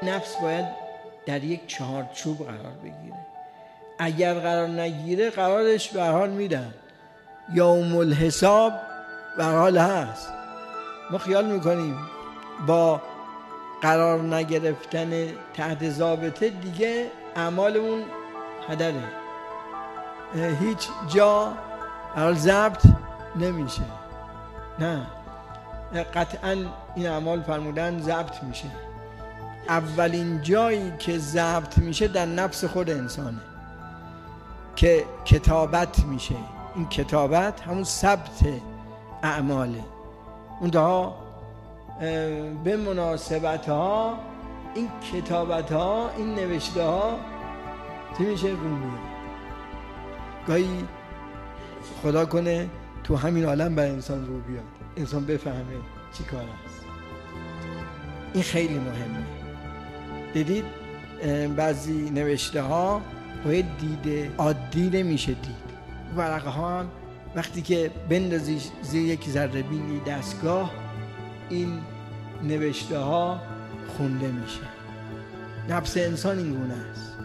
نفس باید در یک چارچوب قرار بگیره. اگر قرار نگیره قرارش به هر حال میدن، یوم الحساب به هر حال هست. ما خیال میکنیم با قرار نگرفتن تحت ضابطه دیگه اعمالمون هدره، هیچ جا حال ضبط نمیشه. نه، قطعا این اعمال فرمودن ضبط میشه. اولین جایی که ضبط میشه در نفس خود انسانه که کتابت میشه. این کتابت همون ثبت اعماله. اون دها به مناسبت ها این کتابت ها، این نوشته ها چی میشه؟ رو میاد. گاهی خدا کنه تو همین عالم بر انسان رو بیاد، انسان بفهمه چی کار است. این خیلی مهمه. دیدید بعضی نوشته ها باید دید عادی نمیشه دید. ورقه ها هم وقتی که بندازی زیر یک ذره بینی دستگاه، این نوشته ها خونده میشه. نفس انسان این گونه است.